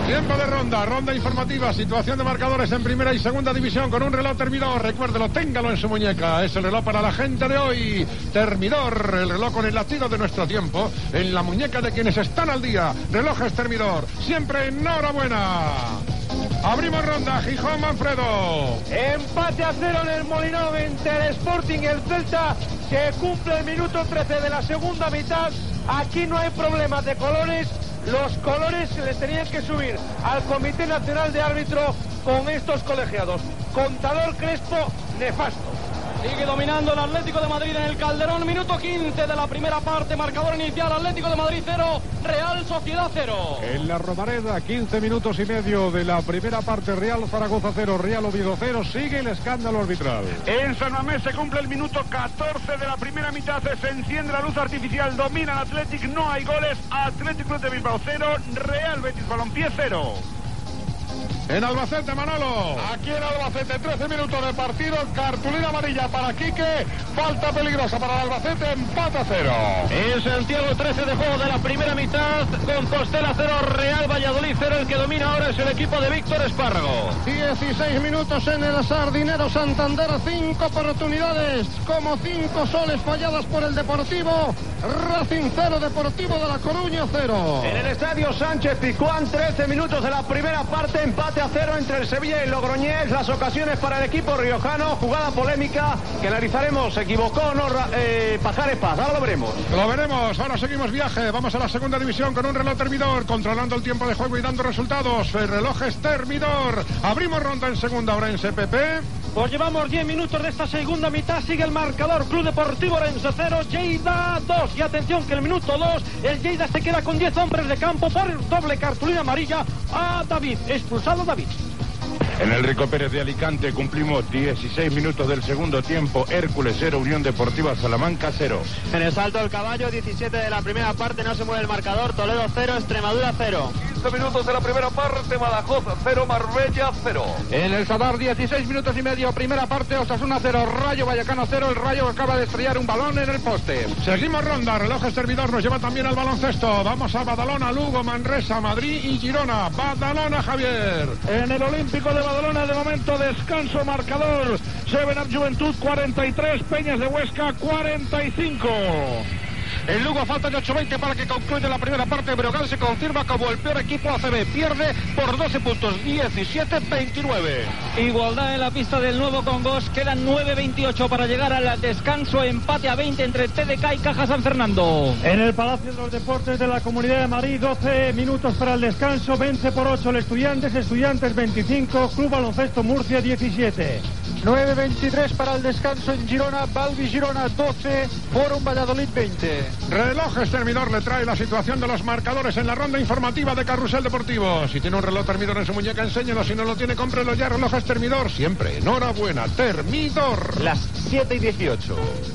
Tiempo de ronda informativa, situación de marcadores en primera y segunda división con un reloj termidor. Recuérdelo, téngalo en su muñeca. Es el reloj para la gente de hoy. Termidor, el reloj con el latido de nuestro tiempo en la muñeca de quienes están al día. Relojes Termidor, siempre enhorabuena. Abrimos ronda, Gijón, Manfredo. Empate a 0 en el Molinón entre el Sporting y el Celta. Se cumple el minuto 13 de la segunda mitad. Aquí no hay problemas de colores. Los colores se les tenían que subir al Comité Nacional de Árbitros con estos colegiados. Contador Crespo, nefasto. Sigue dominando el Atlético de Madrid en el Calderón. Minuto 15 de la primera parte. Marcador inicial: Atlético de Madrid 0, Real Sociedad 0. En la Romareda, 15 minutos y medio de la primera parte. Real Zaragoza 0, Real Oviedo 0. Sigue el escándalo arbitral. En San Mamés se cumple el minuto 14 de la primera mitad. Se enciende la luz artificial. Domina el Athletic. No hay goles. Athletic Club de Bilbao 0, Real Betis Balompié 0. En Albacete, Manolo. Aquí en Albacete, 13 minutos de partido. Cartulina amarilla para Quique. Falta peligrosa para el Albacete. Empate a 0. En Santiago, 13 de juego de la primera mitad. Compostela 0, Real Valladolid 0. El que domina ahora es el equipo de Víctor Espárrago. 16 minutos en el Sardinero Santander. 5 oportunidades, como 5 soles falladas por el Deportivo. Racing 0, Deportivo de La Coruña 0. En el estadio Sánchez Pizjuán, 13 minutos de la primera parte. Empate a 0 entre el Sevilla y el Logroñés. Las ocasiones para el equipo riojano. Jugada polémica que analizaremos. ¿Se equivocó o no Pajares Paz? Ahora lo veremos. Lo veremos. Ahora seguimos viaje. Vamos a la segunda división con un reloj termidor, controlando el tiempo de juego y dando resultados. El reloj es termidor. Abrimos ronda en segunda hora en CPP. Pues llevamos 10 minutos de esta segunda mitad. Sigue el marcador. Club Deportivo Orense 0, Lleida 2. Y atención que el minuto 2, el Lleida se queda con 10 hombres de campo por doble cartulina amarilla a David. Expulsado David. En el Rico Pérez de Alicante cumplimos 16 minutos del segundo tiempo. Hércules 0, Unión Deportiva Salamanca 0. En el Salto del Caballo, 17 de la primera parte, no se mueve el marcador. Toledo 0, Extremadura 0. 15 minutos de la primera parte, Badajoz 0, Marbella 0. En el Sadar, 16 minutos y medio, primera parte, Osasuna 0, Rayo Vallecano 0. El Rayo acaba de estrellar un balón en el poste. Seguimos ronda, relojes servidor nos lleva también al baloncesto. Vamos a Badalona, Lugo, Manresa, Madrid y Girona. Badalona, Javier. En el Olímpico de Badalona, de momento descanso, marcador. Seven Up Juventud 43, Peñas de Huesca 45. El Lugo falta de 8:20 para que concluya la primera parte. Brogan se confirma como el peor equipo ACB. Pierde por 12 puntos, 17-29. Igualdad en la pista del Nuevo Congos. Quedan 9:28 para llegar al descanso. Empate a 20 entre TDK y Caja San Fernando. En el Palacio de los Deportes de la Comunidad de Madrid, 12 minutos para el descanso. Vence por 8 el Estudiantes 25, Club Baloncesto Murcia 17. 9:23 para el descanso en Girona. Balbi Girona 12, Forum Valladolid 20. Relojes termidor le trae la situación de los marcadores en la ronda informativa de Carrusel Deportivo. Si tiene un reloj termidor en su muñeca, enséñelo. Si no lo tiene, cómprelo ya. Relojes termidor, siempre enhorabuena. Termidor. Las 7:18.